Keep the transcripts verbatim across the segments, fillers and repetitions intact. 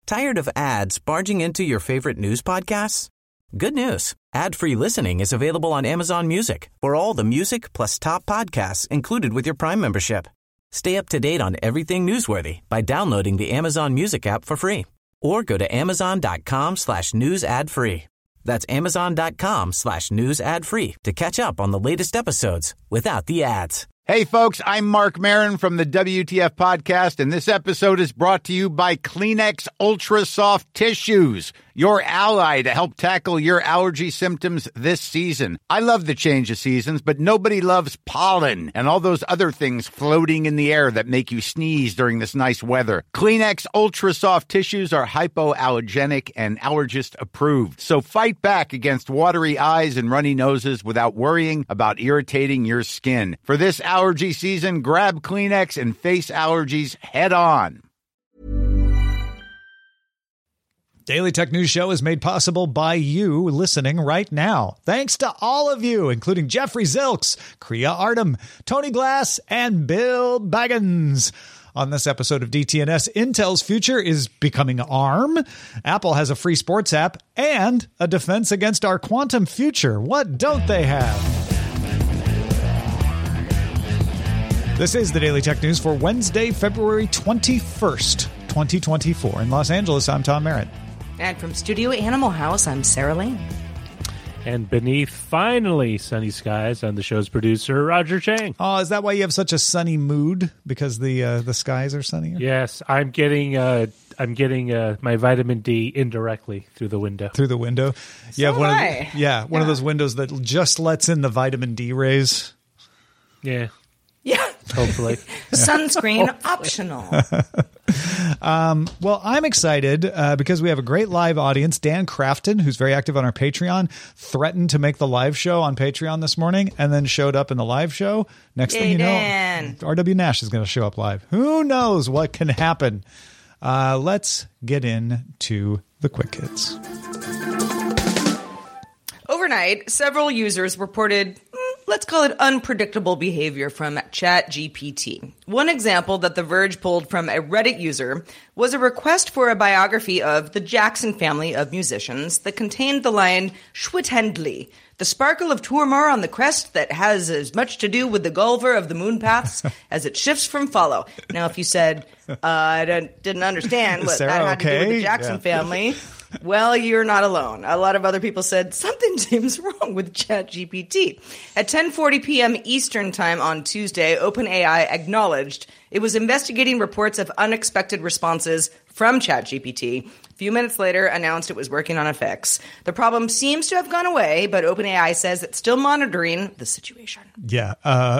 Tired of ads barging into your favorite news podcasts? Good news. Ad-free listening is available on Amazon Music for all the music plus top podcasts included with your Prime membership. Stay up to date on everything newsworthy by downloading the Amazon Music app for free or go to amazon.com slash news ad free. That's amazon.com slash news ad free to catch up on the latest episodes without the ads. Hey, folks, I'm Mark Maron from the W T F Podcast, and this episode is brought to you by Kleenex Ultra Soft Tissues, your ally to help tackle your allergy symptoms this season. I love the change of seasons, but nobody loves pollen and all those other things floating in the air that make you sneeze during this nice weather. Kleenex Ultra Soft Tissues are hypoallergenic and allergist approved, so fight back against watery eyes and runny noses without worrying about irritating your skin. For this allergy season, grab Kleenex and face allergies head on. Daily Tech News Show is made possible by you listening right now. Thanks to all of you, including Jeffrey Zilks, Kriya Artem, Tony Glass, and Bill Baggins. On this episode of D T N S, Intel's future is becoming ARM. Apple has a free sports app and a defense against our quantum future. What don't they have? This is the Daily Tech News for Wednesday, February twenty-first, twenty twenty-four. In Los Angeles, I'm Tom Merritt. And from Studio Animal House, I'm Sarah Lane. And beneath finally sunny skies, I'm the show's producer, Roger Chang. Oh, is that why you have such a sunny mood? Because the uh, the skies are sunnier? Yes, I'm getting uh, I'm getting uh, my vitamin D indirectly through the window. Through the window? So you have one am of I. the, yeah, one Yeah. of those windows that just lets in the vitamin D rays. Yeah, Yeah. hopefully. Sunscreen optional. Um, well, I'm excited uh, because we have a great live audience. Dan Crafton, who's very active on our Patreon, threatened to make the live show on Patreon this morning and then showed up in the live show. Next Yay, thing you Dan. know, R W Nash is going to show up live. Who knows what can happen? Uh, let's get into the quick hits. Overnight, several users reported, mm, let's call it unpredictable behavior from ChatGPT. One example that The Verge pulled from a Reddit user was a request for a biography of the Jackson family of musicians that contained the line, Schwithendly, the sparkle of Tourmar on the crest that has as much to do with the Gulliver of the moon paths as it shifts from follow. Now, if you said, uh, I didn't, didn't understand what Sarah, that had to do with okay? the Jackson Yeah. family, well, you're not alone. A lot of other people said something seems wrong with ChatGPT. At ten forty p.m. Eastern Time on Tuesday, OpenAI acknowledged it was investigating reports of unexpected responses from ChatGPT. A few minutes later, announced it was working on a fix. The problem seems to have gone away, but OpenAI says it's still monitoring the situation. Yeah. Uh,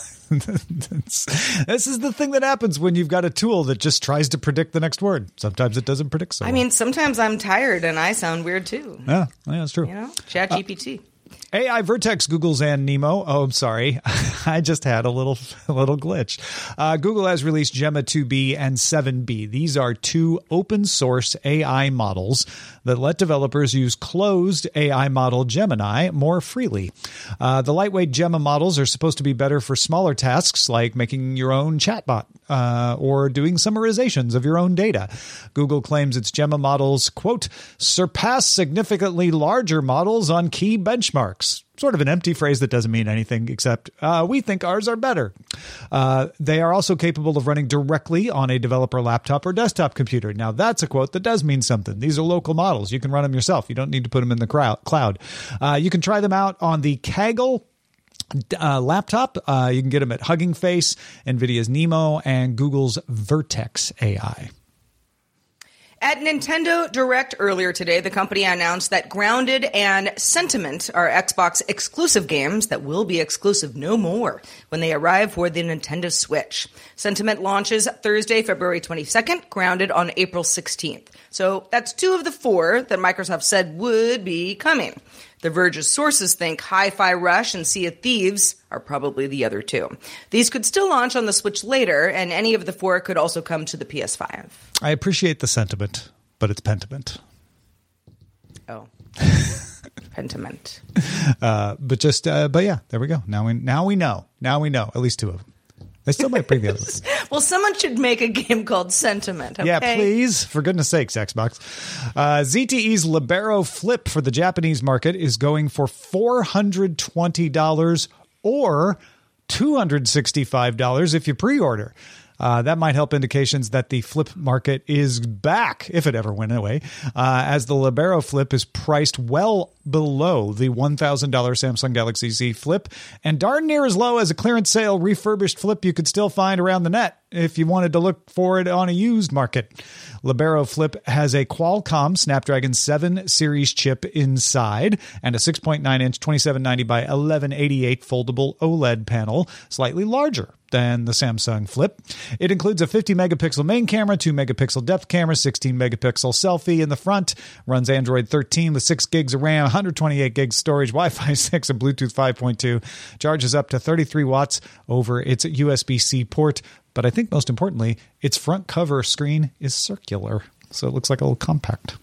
this is the thing that happens when you've got a tool that just tries to predict the next word. Sometimes it doesn't predict so I well. mean, sometimes I'm tired and I sound weird too. Yeah, yeah, that's true. You know, ChatGPT. A I Vertex, Google's and Nemo. Oh, I'm sorry. I just had a little a little glitch. Uh, Google has released Gemma two B and seven B. These are two open source A I models that let developers use closed A I model Gemini more freely. Uh, the lightweight Gemma models are supposed to be better for smaller tasks like making your own chatbot uh, or doing summarizations of your own data. Google claims its Gemma models, quote, surpass significantly larger models on key benchmarks. Sort of an empty phrase that doesn't mean anything except uh, we think ours are better. Uh, they are also capable of running directly on a developer laptop or desktop computer. Now, that's a quote that does mean something. These are local models. You can run them yourself. You don't need to put them in the crowd, cloud. Uh, you can try them out on the Kaggle Uh, laptop. Uh, you can get them at Hugging Face, NVIDIA's Nemo, and Google's Vertex A I. At Nintendo Direct earlier today, the company announced that Grounded and Sentiment are Xbox exclusive games that will be exclusive no more when they arrive for the Nintendo Switch. Sentiment launches Thursday, February twenty-second, Grounded on April sixteenth. So that's two of the four that Microsoft said would be coming. The Verge's sources think Hi-Fi Rush and Sea of Thieves are probably the other two. These could still launch on the Switch later, and any of the four could also come to the P S five. I appreciate the sentiment, but it's Pentiment. Oh. Pentiment. Uh, but just, uh, but yeah, there we go. Now we, now we know. Now we know. At least two of them. They still might bring the other ones. Well, someone should make a game called Sentiment. Okay? Yeah, please. For goodness sakes, Xbox. Uh, Z T E's Libero Flip for the Japanese market is going for four hundred twenty dollars or two hundred sixty-five dollars if you pre-order. Uh, that might help indications that the Flip market is back, if it ever went away, uh, as the Libero Flip is priced well below the one thousand dollars Samsung Galaxy Z Flip and darn near as low as a clearance sale refurbished Flip you could still find around the net if you wanted to look for it on a used market. Libero Flip has a Qualcomm Snapdragon seven series chip inside and a six point nine inch twenty-seven ninety by eleven eighty-eight foldable OLED panel, slightly larger than the Samsung Flip. It includes a fifty megapixel main camera, two megapixel depth camera, sixteen megapixel selfie in the front, runs Android thirteen with six gigs of RAM, one hundred twenty-eight gigs storage, Wi-Fi six, and Bluetooth five point two. Charges up to thirty-three watts over its U S B-C port. But I think most importantly, its front cover screen is circular, so it looks like a little compact.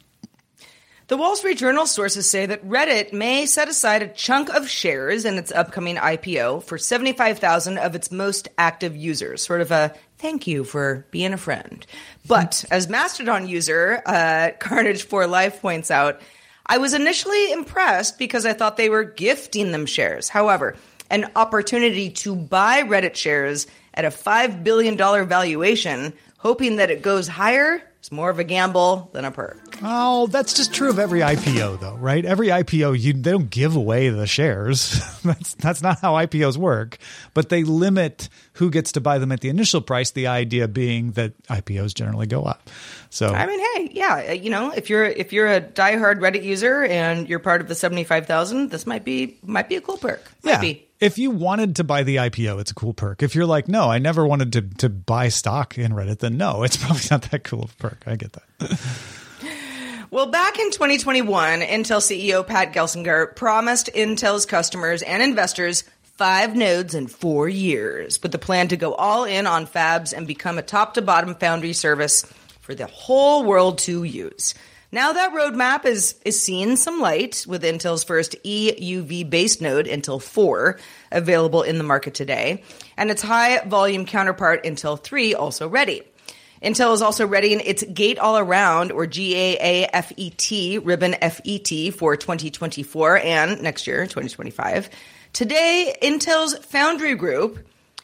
The Wall Street Journal sources say that Reddit may set aside a chunk of shares in its upcoming I P O for seventy-five thousand of its most active users, sort of a thank you for being a friend. But as Mastodon user uh, Carnage for Life points out, I was initially impressed because I thought they were gifting them shares. However, an opportunity to buy Reddit shares at a five billion dollars valuation, hoping that it goes higher, is more of a gamble than a perk. Oh, that's just true of every I P O, though, right? Every I P O, you they don't give away the shares. that's that's not how I P Os work. But they limit who gets to buy them at the initial price, the idea being that I P Os generally go up. So I mean, hey, yeah, you know, if you're if you're a diehard Reddit user and you're part of the seventy-five thousand, this might be might be a cool perk. Might yeah. be. If you wanted to buy the I P O, it's a cool perk. If you're like, no, I never wanted to, to buy stock in Reddit, then no, it's probably not that cool of a perk. I get that. Well, back in twenty twenty-one, Intel C E O Pat Gelsinger promised Intel's customers and investors five nodes in four years, with the plan to go all in on fabs and become a top-to-bottom foundry service for the whole world to use. Now that roadmap is is seeing some light with Intel's first E U V-based node, Intel four, available in the market today, and its high-volume counterpart, Intel three, also ready. Intel is also readying its Gate-All-Around, or G A A F E T, ribbon F E T for twenty twenty-four and next year, twenty twenty-five. Today, Intel's Foundry Group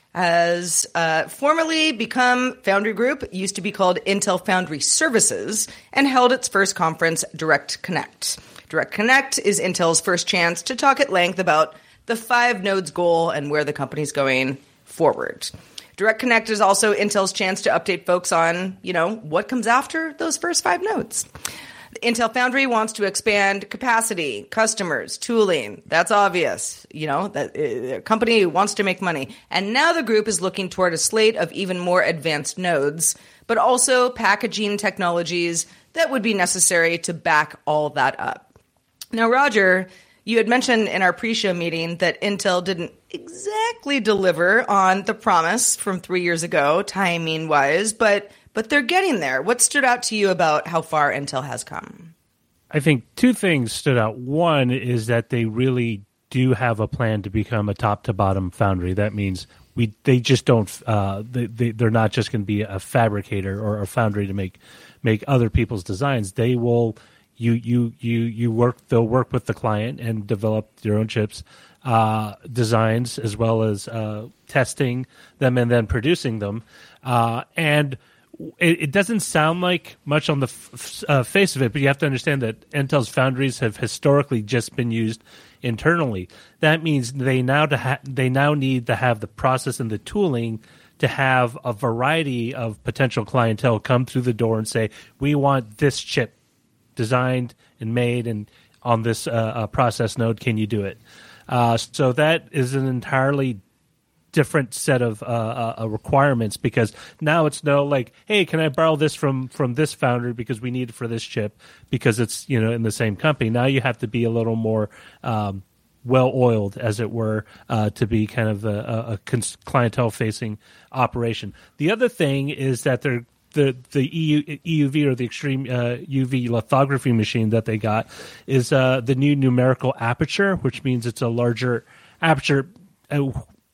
has uh, formerly become Foundry Group, used to be called Intel Foundry Services, and held its first conference, Direct Connect. Direct Connect is Intel's first chance to talk at length about the five nodes goal and where the company's going forward. Direct Connect is also Intel's chance to update folks on, you know, what comes after those first five nodes. Intel Foundry wants to expand capacity, customers, tooling. That's obvious. You know, that uh, a company wants to make money. And now the group is looking toward a slate of even more advanced nodes, but also packaging technologies that would be necessary to back all that up. Now, Roger, you had mentioned in our pre-show meeting that Intel didn't exactly deliver on the promise from three years ago, timing-wise, but But they're getting there. What stood out to you about how far Intel has come? I think two things stood out. One is that they really do have a plan to become a top-to-bottom foundry. That means we they just don't uh, they, they they're not just going to be a fabricator or a foundry to make make other people's designs. They will you you you you work. They'll work with the client and develop their own chips, uh, designs as well as uh, testing them and then producing them, uh, and. It, it doesn't sound like much on the f- uh, face of it, but you have to understand that Intel's foundries have historically just been used internally. That means they now to ha- they now need to have the process and the tooling to have a variety of potential clientele come through the door and say, "We want this chip designed and made and on this uh, uh, process node. Can you do it?" Uh, so that is an entirely different set of uh, uh, requirements, because now it's no like, hey, can I borrow this from from this foundry because we need it for this chip because it's, you know, in the same company. Now you have to be a little more um, well-oiled, as it were, uh, to be kind of a, a cons- clientele-facing operation. The other thing is that they're the the E U V or the extreme uh, U V lithography machine that they got is uh, the new numerical aperture, which means it's a larger aperture. Uh,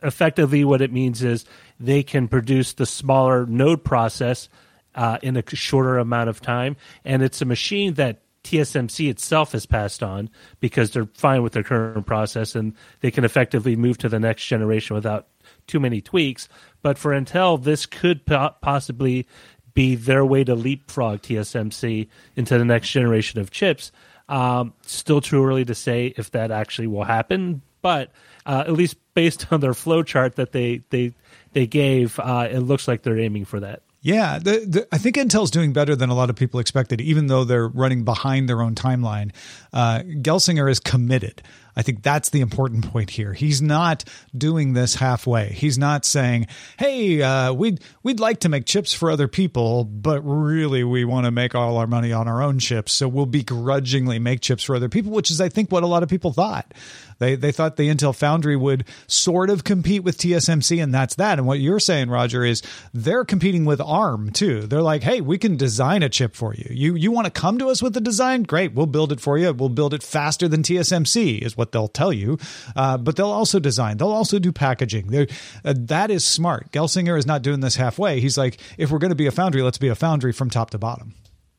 effectively what it means is they can produce the smaller node process uh, in a shorter amount of time. And it's a machine that T S M C itself has passed on because they're fine with their current process and they can effectively move to the next generation without too many tweaks. But for Intel, this could po- possibly be their way to leapfrog T S M C into the next generation of chips. Um, still too early to say if that actually will happen, but uh, at least based on their flow chart that they they they gave, uh, it looks like they're aiming for that. Yeah, the, the, I think Intel's doing better than a lot of people expected, even though they're running behind their own timeline. Uh, Gelsinger is committed. I think that's the important point here. He's not doing this halfway. He's not saying, hey, uh, we'd, we'd like to make chips for other people, but really we want to make all our money on our own chips, so we'll begrudgingly make chips for other people, which is, I think, what a lot of people thought. They they thought the Intel Foundry would sort of compete with T S M C, and that's that. And what you're saying, Roger, is they're competing with ARM, too. They're like, hey, we can design a chip for you. You you want to come to us with a design? Great, we'll build it for you. We'll build it faster than T S M C is what they'll tell you. Uh, but they'll also design. They'll also do packaging. Uh, that is smart. Gelsinger is not doing this halfway. He's like, if we're going to be a foundry, let's be a foundry from top to bottom.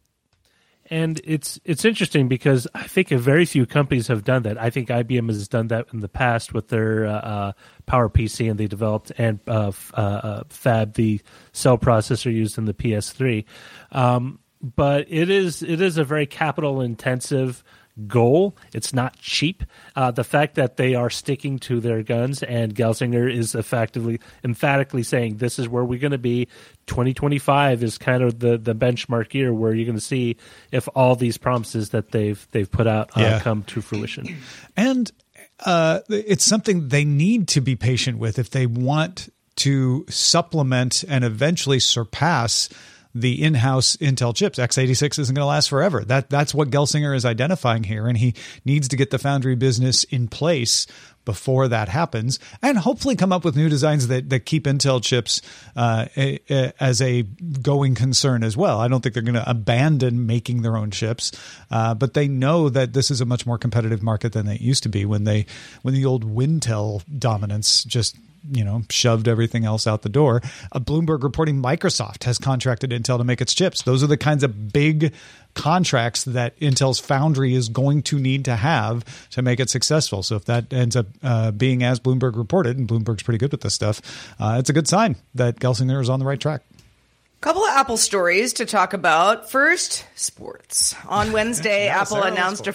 And it's it's interesting because I think very few companies have done that. I think I B M has done that in the past with their uh, uh, PowerPC, and they developed and uh, f- uh, uh, Fab, the cell processor used in the P S three. Um, but it is it is a very capital intensive goal. It's not cheap. Uh, the fact that they are sticking to their guns, and Gelsinger is effectively, emphatically saying this is where we're going to be. twenty twenty-five is kind of the, the benchmark year where you're going to see if all these promises that they've they've put out uh, yeah. come to fruition. And uh, it's something they need to be patient with if they want to supplement and eventually surpass the in-house Intel chips. x eighty-six isn't going to last forever. That that's what Gelsinger is identifying here, and he needs to get the foundry business in place before that happens, and hopefully come up with new designs that, that keep Intel chips uh, a, a, as a going concern as well. I don't think they're going to abandon making their own chips, uh, but they know that this is a much more competitive market than it used to be when they when the old Wintel dominance just you know, shoved everything else out the door. Uh, Bloomberg reporting Microsoft has contracted Intel to make its chips. Those are the kinds of big contracts that Intel's foundry is going to need to have to make it successful. So if that ends up uh, being as Bloomberg reported, and Bloomberg's pretty good with this stuff, uh, it's a good sign that Gelsinger is on the right track. Couple of Apple stories to talk about. First, sports. On Wednesday, Apple announced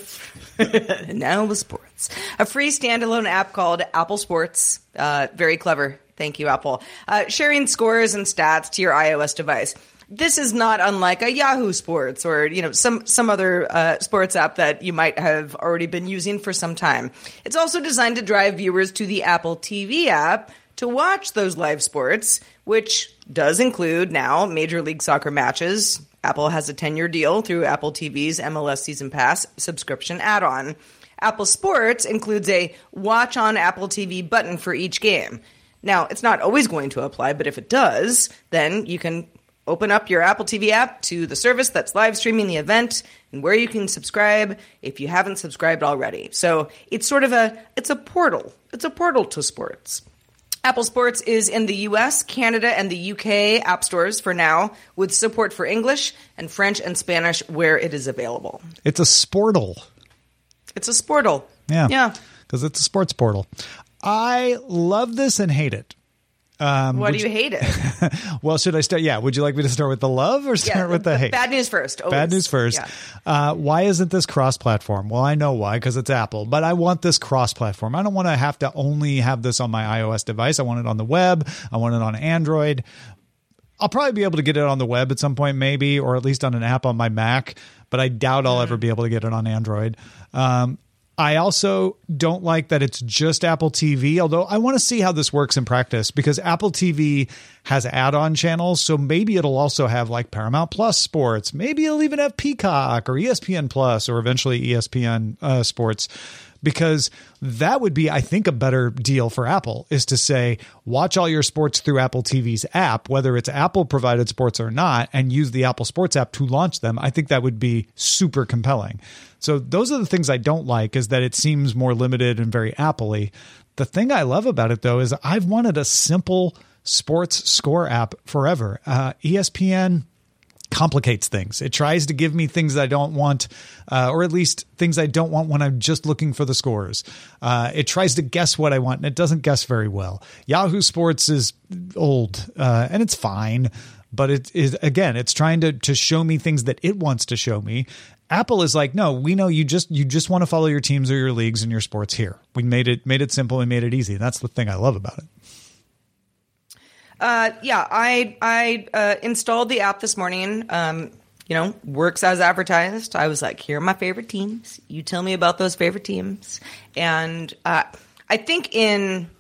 a now with sports a free standalone app called Apple Sports. Uh, very clever. Thank you, Apple. Uh, sharing scores and stats to your iOS device. This is not unlike a Yahoo Sports or you know some some other uh, sports app that you might have already been using for some time. It's also designed to drive viewers to the Apple T V app to watch those live sports, which does include now Major League Soccer matches. Apple has a ten-year deal through Apple T V's M L S Season Pass subscription add-on. Apple Sports includes a Watch on Apple T V button for each game. Now, it's not always going to apply, but if it does, then you can open up your Apple T V app to the service that's live streaming the event and where you can subscribe if you haven't subscribed already. So it's sort of a, it's a portal. It's a portal to sports. Apple Sports is in the U S, Canada, and the U K app stores for now, with support for English and French and Spanish where it is available. It's a sportal. It's a sportal. Yeah. Yeah. Because it's a sports portal. I love this and hate it. Um, Why do you, you hate it? Well, should I start? Yeah. Would you like me to start with the love or start yeah, with the, the hate? Bad news first. Always. Bad news first. Yeah. Uh, why isn't this cross-platform? Well, I know why, because it's Apple, but I want this cross-platform. I don't want to have to only have this on my iOS device. I want it on the web. I want it on Android. I'll probably be able to get it on the web at some point, maybe, or at least on an app on my Mac, but I doubt I'll mm. ever be able to get it on Android. Um, I also don't like that it's just Apple T V, although I want to see how this works in practice because Apple T V has add-on channels. So maybe it'll also have like Paramount Plus Sports. Maybe it'll even have Peacock or E S P N Plus or eventually E S P N uh, Sports. Because that would be, I think, a better deal for Apple is to say, watch all your sports through Apple T V's app, whether it's Apple provided sports or not, and use the Apple Sports app to launch them. I think that would be super compelling. So those are the things I don't like is that it seems more limited and very Apple-y. The thing I love about it, though, is I've wanted a simple sports score app forever. Uh, E S P N complicates things. It tries to give me things I don't want, uh, or at least things I don't want when I'm just looking for the scores. Uh, it tries to guess what I want, and it doesn't guess very well. Yahoo Sports is old, uh, and it's fine, but it is, again, it's trying to to show me things that it wants to show me. Apple is like, no, we know you just you just want to follow your teams or your leagues and your sports here. We made it made it simple and made it easy. That's the thing I love about it. Uh, yeah, I I uh, installed the app this morning. Um, you know, works as advertised. I was like, here are my favorite teams. You tell me about those favorite teams. And uh, I think in,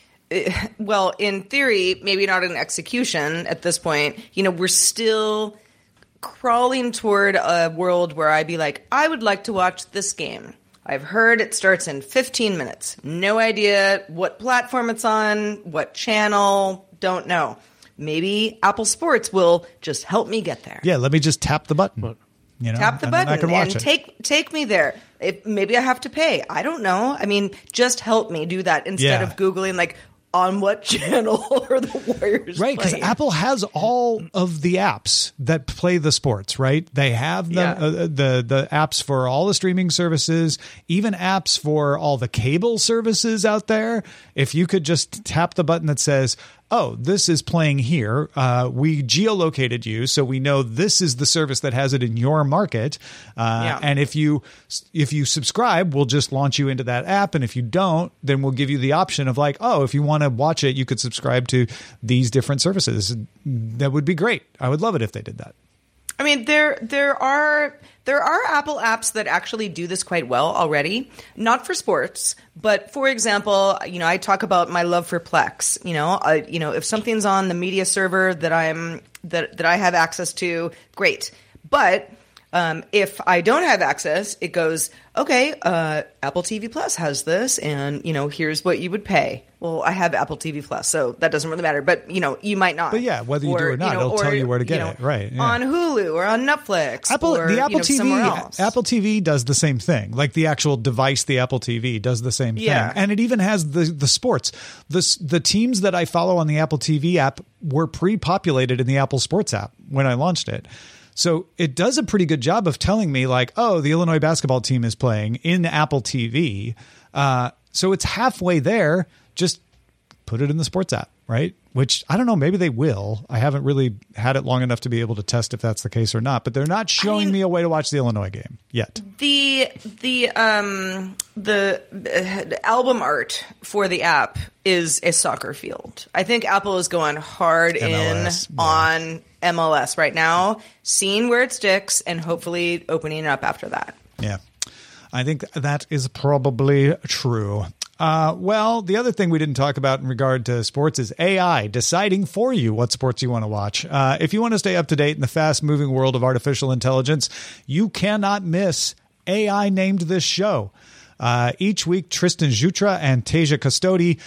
well, in theory, maybe not in execution at this point, you know, we're still crawling toward a world where I'd be like, I would like to watch this game. I've heard it starts in fifteen minutes. No idea what platform it's on, what channel. Don't know. Maybe Apple Sports will just help me get there. Yeah, let me just tap the button. You know, tap the and button I can watch and it. take take me there. If, maybe I have to pay. I don't know. I mean, just help me do that instead Yeah. of Googling like on what channel are the Warriors Right, because playing? Apple has all of the apps that play the sports, right? They have the, Yeah. uh, the the apps for all the streaming services, even apps for all the cable services out there. If you could just tap the button that says, oh, this is playing here. Uh, we geolocated you, so we know this is the service that has it in your market. Uh, Yeah. And if you if you subscribe, we'll just launch you into that app. And if you don't, then we'll give you the option of like, oh, if you want to watch it, you could subscribe to these different services. That would be great. I would love it if they did that. I mean, there there are there are Apple apps that actually do this quite well already. Not for sports, but for example, you know, I talk about my love for Plex. You know, I, you know, if something's on the media server that I'm that that I have access to, great. But um, if I don't have access, it goes, okay, uh, Apple T V Plus has this, and you know, here's what you would pay. Well, I have Apple T V Plus, so that doesn't really matter. But you know, you might not. But yeah, whether you do or not, you know, it'll tell you where to get you know, it, right? Yeah. On Hulu or on Netflix. Apple, or, the Apple you know, T V, somewhere else. Apple T V does the same thing. Like the actual device, the Apple T V does the same Yeah. thing, and it even has the the sports. The the teams that I follow on the Apple T V app were pre-populated in the Apple Sports app when I launched it. So it does a pretty good job of telling me like, oh, the Illinois basketball team is playing in Apple T V. Uh, so it's halfway there. Just put it in the sports app, right? Which I don't know, maybe they will. I haven't really had it long enough to be able to test if that's the case or not, but they're not showing I mean, me a way to watch the Illinois game yet. The the um the uh, album art for the app is a soccer field. I think Apple is going hard M L S, in yeah. on M L S right now, seeing where it sticks, and hopefully opening it up after that. Yeah, I think that is probably true. Uh, well, the other thing we didn't talk about in regard to sports is A I deciding for you what sports you want to watch. Uh, if you want to stay up to date in the fast-moving world of artificial intelligence, you cannot miss A I Named This Show. Uh, each week, Tristan Jutra and Tasia Custodi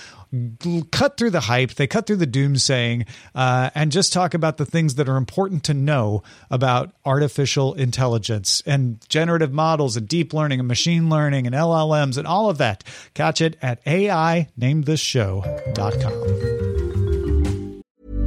cut through the hype, they cut through the doomsaying, uh, and just talk about the things that are important to know about artificial intelligence and generative models and deep learning and machine learning and L L Ms and all of that. Catch it at A I named this show dot com.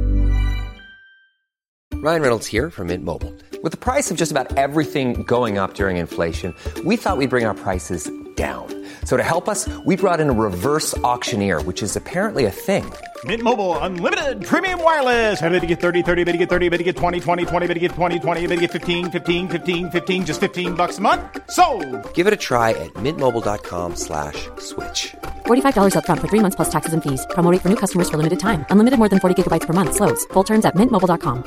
Ryan Reynolds here from Mint Mobile. With the price of just about everything going up during inflation, we thought we'd bring our prices down. So to help us, we brought in a reverse auctioneer, which is apparently a thing. Mint Mobile Unlimited Premium Wireless. How to get thirty, thirty, how to get thirty, how to get twenty, twenty, twenty, how to get twenty, twenty, how to get fifteen, fifteen, fifteen, fifteen, just fifteen bucks a month? Sold! Give it a try at mintmobile.com slash switch. forty-five dollars up front for three months plus taxes and fees. Promo rate for new customers for limited time. Unlimited more than forty gigabytes per month. Slows full terms at mint mobile dot com.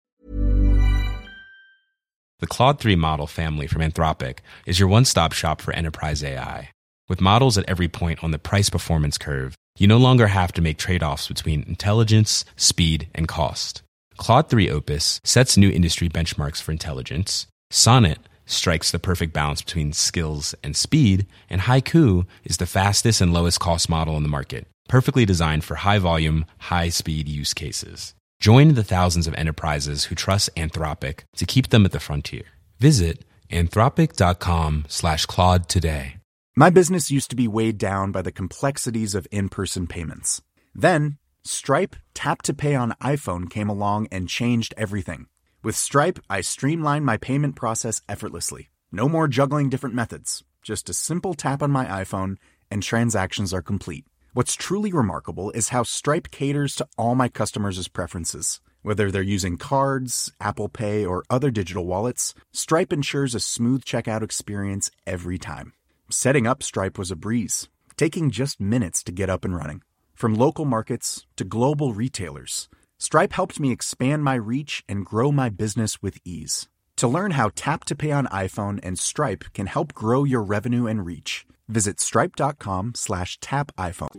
The Claude three model family from Anthropic is your one-stop shop for enterprise A I. With models at every point on the price-performance curve, you no longer have to make trade-offs between intelligence, speed, and cost. Claude three Opus sets new industry benchmarks for intelligence. Sonnet strikes the perfect balance between skills and speed. And Haiku is the fastest and lowest cost model on the market, perfectly designed for high-volume, high-speed use cases. Join the thousands of enterprises who trust Anthropic to keep them at the frontier. Visit anthropic.com slash Claude today. My business used to be weighed down by the complexities of in-person payments. Then, Stripe Tap to Pay on iPhone came along and changed everything. With Stripe, I streamlined my payment process effortlessly. No more juggling different methods. Just a simple tap on my iPhone and transactions are complete. What's truly remarkable is how Stripe caters to all my customers' preferences. Whether they're using cards, Apple Pay, or other digital wallets, Stripe ensures a smooth checkout experience every time. Setting up Stripe was a breeze, taking just minutes to get up and running. From local markets to global retailers, Stripe helped me expand my reach and grow my business with ease. To learn how Tap to Pay on iPhone and Stripe can help grow your revenue and reach, visit stripe.com slash tap iPhone.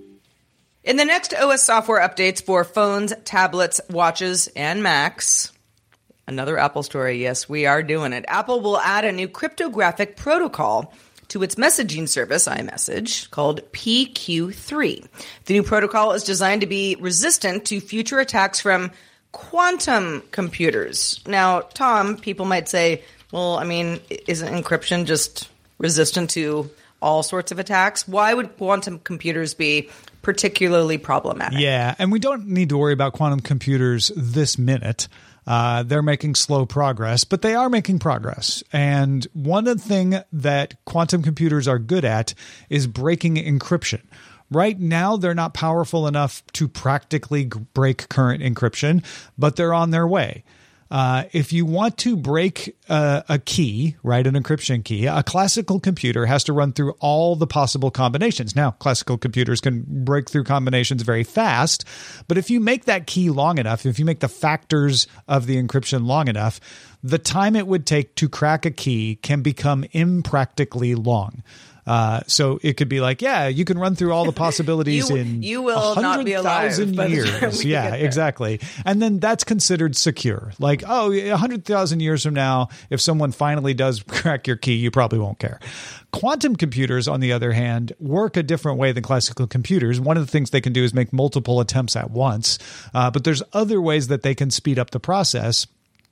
In the next O S software updates for phones, tablets, watches, and Macs, another Apple story, yes, we are doing it. Apple will add a new cryptographic protocol to its messaging service, iMessage, called P Q three. The new protocol is designed to be resistant to future attacks from quantum computers. Now, Tom, people might say, well, I mean, isn't encryption just resistant to all sorts of attacks? Why would quantum computers be particularly problematic? Yeah, and we don't need to worry about quantum computers this minute. Uh, they're making slow progress, but they are making progress. And one thing that quantum computers are good at is breaking encryption. Right now, they're not powerful enough to practically break current encryption, but they're on their way. Uh, if you want to break uh, a key, right, an encryption key, a classical computer has to run through all the possible combinations. Now, classical computers can break through combinations very fast, but if you make that key long enough, if you make the factors of the encryption long enough, the time it would take to crack a key can become impractically long. Uh, so it could be like, yeah, you can run through all the possibilities you, in you will not be alive by the time years. we Yeah, get there. exactly. And then that's considered secure. Like, oh, one hundred thousand years from now, if someone finally does crack your key, you probably won't care. Quantum computers, on the other hand, work a different way than classical computers. One of the things they can do is make multiple attempts at once. Uh, but there's other ways that they can speed up the process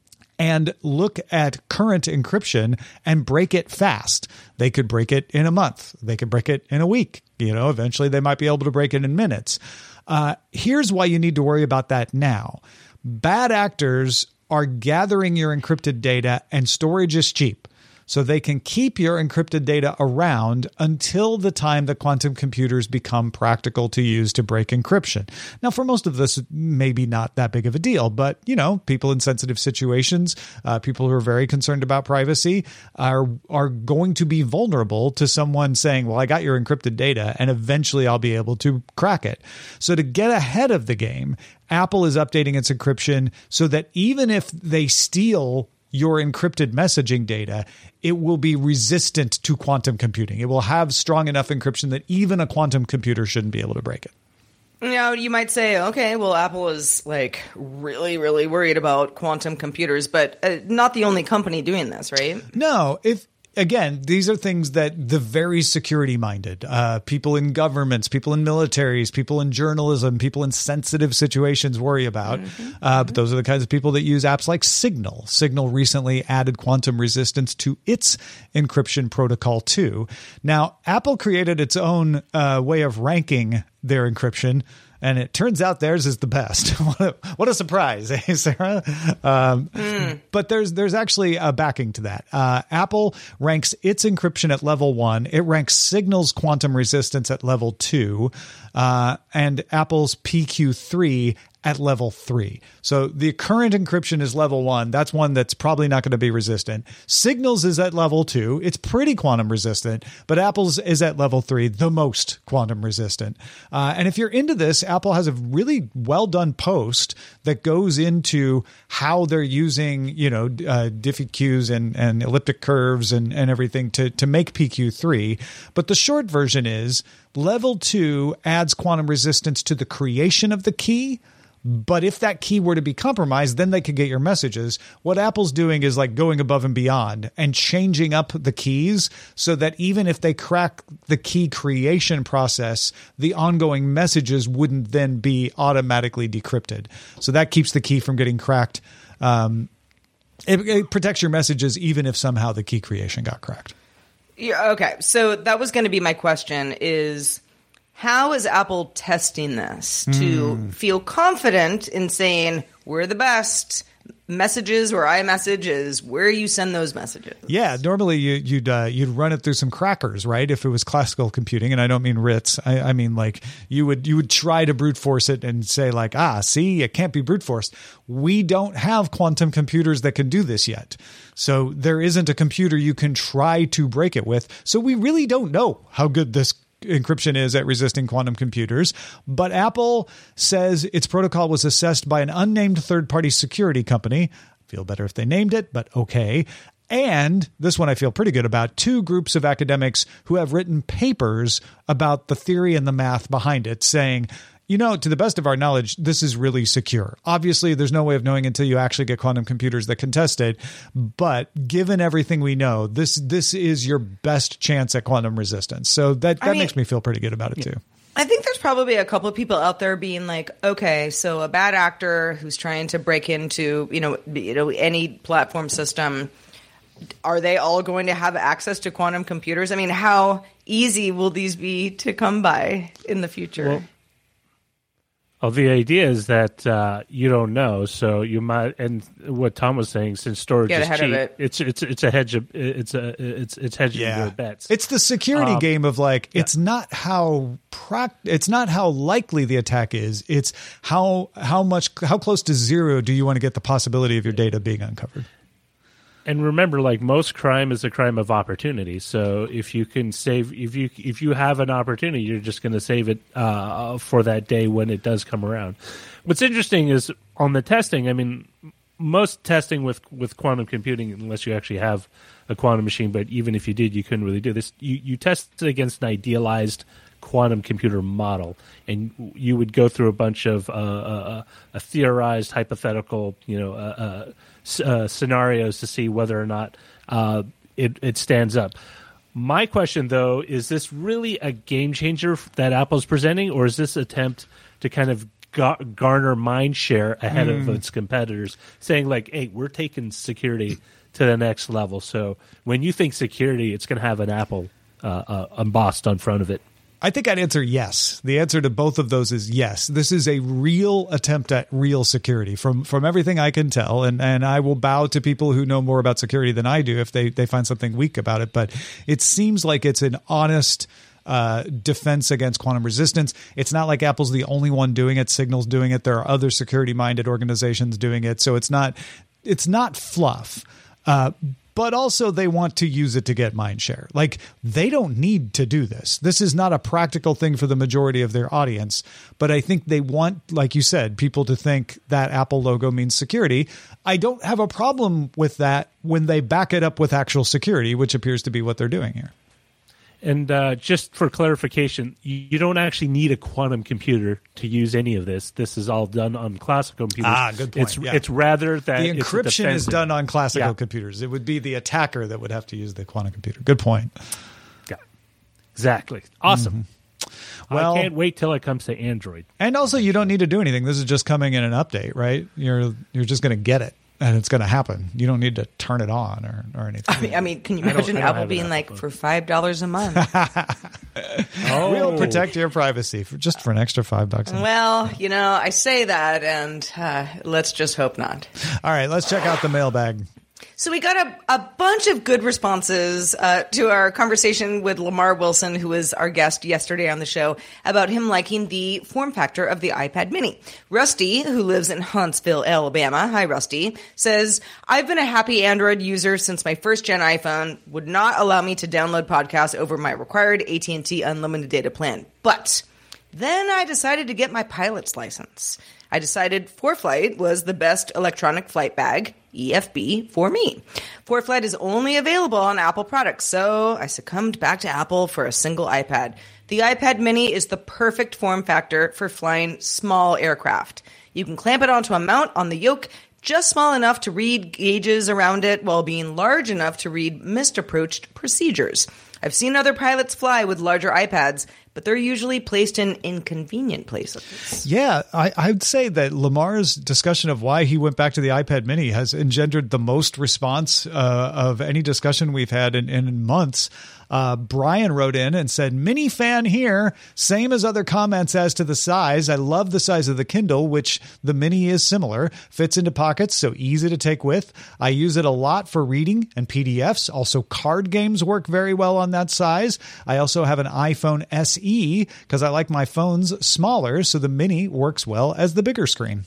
and look at current encryption and break it fast. They could break it in a month. They could break it in a week. You know, eventually they might be able to break it in minutes. Uh, here's why you need to worry about that now. Bad actors are gathering your encrypted data, and storage is cheap. So they can keep your encrypted data around until the time that quantum computers become practical to use to break encryption. Now, for most of this, maybe not that big of a deal, but, you know, people in sensitive situations, uh, people who are very concerned about privacy are, are going to be vulnerable to someone saying, well, I got your encrypted data and eventually I'll be able to crack it. So to get ahead of the game, Apple is updating its encryption so that even if they steal your encrypted messaging data, it will be resistant to quantum computing. It will have strong enough encryption that even a quantum computer shouldn't be able to break it. Now, you might say, okay, well, Apple is like really, really worried about quantum computers, but uh, not the only company doing this, right? No, if Again, these are things that the very security-minded, uh, people in governments, people in militaries, people in journalism, people in sensitive situations worry about. Mm-hmm. Uh, but those are the kinds of people that use apps like Signal. Signal recently added quantum resistance to its encryption protocol too. Now, Apple created its own uh, way of ranking their encryption, and it turns out theirs is the best. what, a, what a surprise, eh, Sarah? Um, mm. But there's there's actually a backing to that. Uh, Apple ranks its encryption at level one. It ranks Signal's quantum resistance at level two, uh, and Apple's P Q three at level three. So the current encryption is level one. That's one that's probably not going to be resistant. Signal's is at level two. It's pretty quantum resistant, but Apple's is at level three, the most quantum resistant. Uh, and if you're into this, Apple has a really well done post that goes into how they're using, you know, uh, diffie-Qs and, and elliptic curves and, and everything to, to make P Q three. But the short version is level two adds quantum resistance to the creation of the key. But if that key were to be compromised, then they could get your messages. What Apple's doing is like going above and beyond and changing up the keys so that even if they crack the key creation process, the ongoing messages wouldn't then be automatically decrypted. So that keeps the key from getting cracked. Um, it, it protects your messages even if somehow the key creation got cracked. Yeah, okay, so that was going to be my question is, how is Apple testing this to Mm. feel confident in saying, we're the best, messages or iMessage is where you send those messages? Yeah, normally you, you'd uh, you'd run it through some crackers, right? If it was classical computing, and I don't mean R I T S, I, I mean like you would you would try to brute force it and say like, ah, see, it can't be brute forced. We don't have quantum computers that can do this yet, so there isn't a computer you can try to break it with. So we really don't know how good this encryption is at resisting quantum computers, but Apple says its protocol was assessed by an unnamed third-party security company. Feel better if they named it, but okay. And this one I feel pretty good about, two groups of academics who have written papers about the theory and the math behind it, saying, you know, to the best of our knowledge, this is really secure. Obviously, there's no way of knowing until you actually get quantum computers that can test it. But given everything we know, this this is your best chance at quantum resistance. So that, that I mean, makes me feel pretty good about it, too. I think there's probably a couple of people out there being like, okay, so a bad actor who's trying to break into, you know, you know, any platform system, are they all going to have access to quantum computers? I mean, how easy will these be to come by in the future? Well, Oh, the idea is that uh, you don't know, so you might. And what Tom was saying, since storage Get is ahead cheap, of it. it's it's it's a hedge. Of, it's a it's it's hedging Yeah. your bets. It's the security Um, game of like, yeah. it's not how prac- it's not how likely the attack is. It's how how much how close to zero do you want to get the possibility of your data being uncovered? And remember, like most crime is a crime of opportunity. So if you can save, if you if you have an opportunity, you're just going to save it uh, for that day when it does come around. What's interesting is on the testing. I mean, most testing with with quantum computing, unless you actually have a quantum machine, but even if you did, you couldn't really do this. You you test it against an idealized quantum computer model, and you would go through a bunch of uh, uh, a theorized hypothetical, you know, uh, uh, s- uh, scenarios to see whether or not uh, it, it stands up. My question, though, is this really a game changer that Apple's presenting, or is this attempt to kind of ga- garner mind share ahead Mm. of its competitors, saying like, hey, we're taking security to the next level. So when you think security, it's going to have an Apple uh, uh, embossed on front of it. I think I'd answer yes. The answer to both of those is yes. This is a real attempt at real security from from everything I can tell. And, and I will bow to people who know more about security than I do if they, they find something weak about it. But it seems like it's an honest uh, defense against quantum resistance. It's not like Apple's the only one doing it. Signal's doing it. There are other security-minded organizations doing it. So it's not it's not fluff. Uh But also they want to use it to get mind share. Like, they don't need to do this. This is not a practical thing for the majority of their audience. But I think they want, like you said, people to think that Apple logo means security. I don't have a problem with that when they back it up with actual security, which appears to be what they're doing here. And uh, just for clarification, you, you don't actually need a quantum computer to use any of this. This is all done on classical computers. Ah, good point. It's, Yeah. it's rather that The it's a encryption is defensive- done on classical Yeah. computers. It would be the attacker that would have to use the quantum computer. Good point. Yeah. Exactly. Awesome. Well- I can't wait till it comes to Android. And also, you don't need to do anything. This is just coming in an update, right? You're you're just going to get it, and it's going to happen. You don't need to turn it on or, or anything. I mean, I mean, can you I don't- imagine I don't Apple have an being Apple like, phone. for five dollars a month? Oh, We'll protect your privacy for just for an extra five bucks. a month. Well, you know, I say that, and uh, let's just hope not. All right, let's check out the mailbag. So we got a, a bunch of good responses uh, to our conversation with Lamar Wilson, who was our guest yesterday on the show, about him liking the form factor of the iPad mini. Rusty, who lives in Huntsville, Alabama, hi Rusty, says, I've been a happy Android user since my first gen iPhone would not allow me to download podcasts over my required A T and T unlimited data plan. But then I decided to get my pilot's license. I decided FourFlight was the best electronic flight bag, E F B, for me. FourFlight is only available on Apple products, so I succumbed back to Apple for a single iPad. The iPad mini is the perfect form factor for flying small aircraft. You can clamp it onto a mount on the yoke, just small enough to read gauges around it while being large enough to read missed approached procedures. I've seen other pilots fly with larger iPads, but they're usually placed in inconvenient places. Yeah, I, I'd say that Lamar's discussion of why he went back to the iPad mini has engendered the most response uh, of any discussion we've had in, in months. Uh, Brian wrote in and said, mini fan here, same as other comments as to the size. I love the size of the Kindle, which the mini is similar, fits into pockets, so easy to take with. I use it a lot for reading and P D Fs. Also, card games work very well on that size. I also have an iPhone S E because I like my phones smaller, so the mini works well as the bigger screen.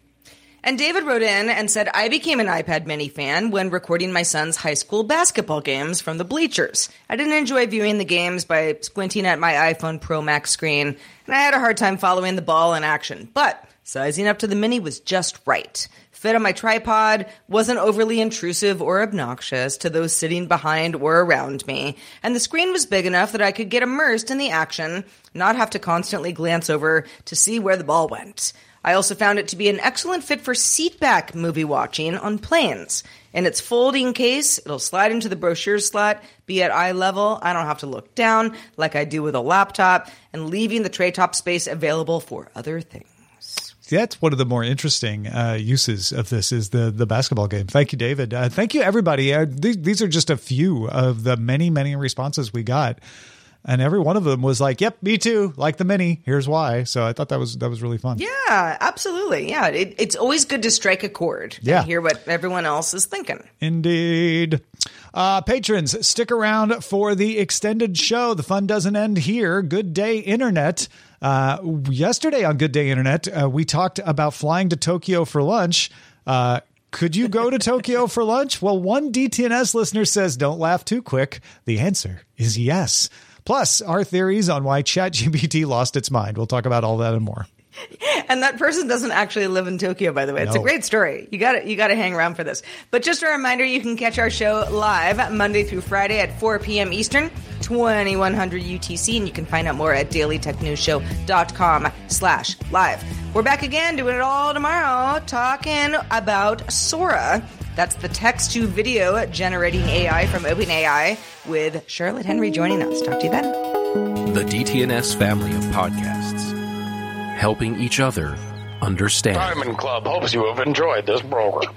And David wrote in and said, I became an iPad mini fan when recording my son's high school basketball games from the bleachers. I didn't enjoy viewing the games by squinting at my iPhone Pro Max screen, and I had a hard time following the ball in action. But sizing up to the mini was just right. Fit on my tripod, wasn't overly intrusive or obnoxious to those sitting behind or around me, and the screen was big enough that I could get immersed in the action, not have to constantly glance over to see where the ball went. I also found it to be an excellent fit for seatback movie watching on planes. In its folding case, it'll slide into the brochure slot, be at eye level. I don't have to look down like I do with a laptop, and leaving the tray top space available for other things. That's one of the more interesting uh, uses of this is the the basketball game. Thank you, David. Uh, thank you, everybody. Uh, th- these are just a few of the many, many responses we got. And every one of them was like, yep, me too, like the mini. Here's why. So I thought that was that was really fun. Yeah, absolutely. Yeah, it, it's always good to strike a chord yeah. and hear what everyone else is thinking. Indeed. Uh, patrons, stick around for the extended show. The fun doesn't end here. Good Day Internet. Uh, yesterday on Good Day Internet, uh, we talked about flying to Tokyo for lunch. Uh, could you go to Tokyo for lunch? Well, one D T N S listener says, don't laugh too quick. The answer is yes. Plus, our theories on why ChatGPT lost its mind. We'll talk about all that and more. And that person doesn't actually live in Tokyo, by the way. It's no. a great story. You got you got to hang around for this. But just a reminder, you can catch our show live Monday through Friday at four p.m. Eastern, twenty-one hundred U T C, and you can find out more at dailytechnewsshow.com slash live. We're back again doing it all tomorrow, talking about Sora. That's the text-to-video generating A I from OpenAI with Charlotte Henry joining us. Talk to you then. The D T N S family of podcasts, helping each other understand. Diamond Club hopes you have enjoyed this program.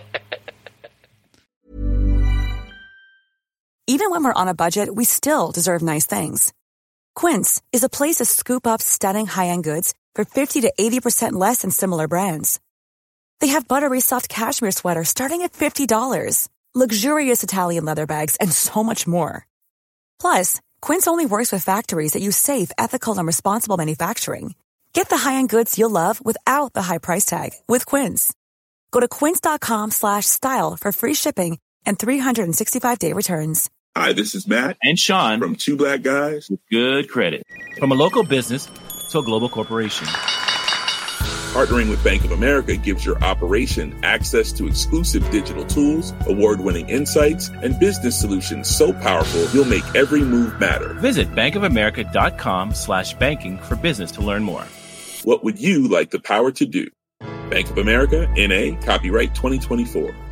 Even when we're on a budget, we still deserve nice things. Quince is a place to scoop up stunning high-end goods for fifty to eighty percent less than similar brands. They have buttery soft cashmere sweaters starting at fifty dollars, luxurious Italian leather bags, and so much more. Plus, Quince only works with factories that use safe, ethical, and responsible manufacturing. Get the high-end goods you'll love without the high price tag with Quince. Go to quince.com slash style for free shipping and three hundred sixty-five day returns. Hi, this is Matt and Sean from Two Black Guys with Good Credit. From a local business to a global corporation, partnering with Bank of America gives your operation access to exclusive digital tools, award-winning insights, and business solutions so powerful you'll make every move matter. Visit bankofamerica.com slash banking for business to learn more. What would you like the power to do? Bank of America, N A, copyright twenty twenty-four.